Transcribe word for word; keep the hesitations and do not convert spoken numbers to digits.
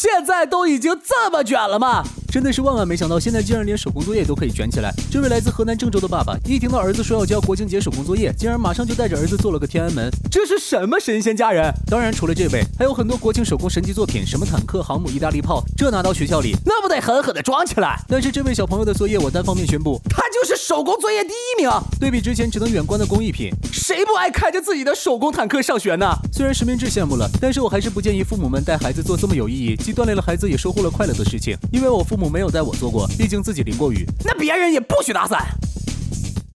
现在都已经这么卷了吗？真的是万万没想到，现在竟然连手工作业都可以卷起来。这位来自河南郑州的爸爸，一听到儿子说要交国庆节手工作业，竟然马上就带着儿子做了个天安门。这是什么神仙家人？当然，除了这位，还有很多国庆手工神级作品，什么坦克、航母、意大利炮，这拿到学校里，那不得狠狠的装起来？但是这位小朋友的作业，我单方面宣布，他就是手工作业第一名。对比之前只能远观的工艺品，谁不爱看着自己的手工坦克上学呢？虽然实名制羡慕了，但是我还是不建议父母们带孩子做这么有意义，既锻炼了孩子，也收获了快乐的事情。因为我父母没有带我做过，毕竟自己淋过雨，那别人也不许打伞。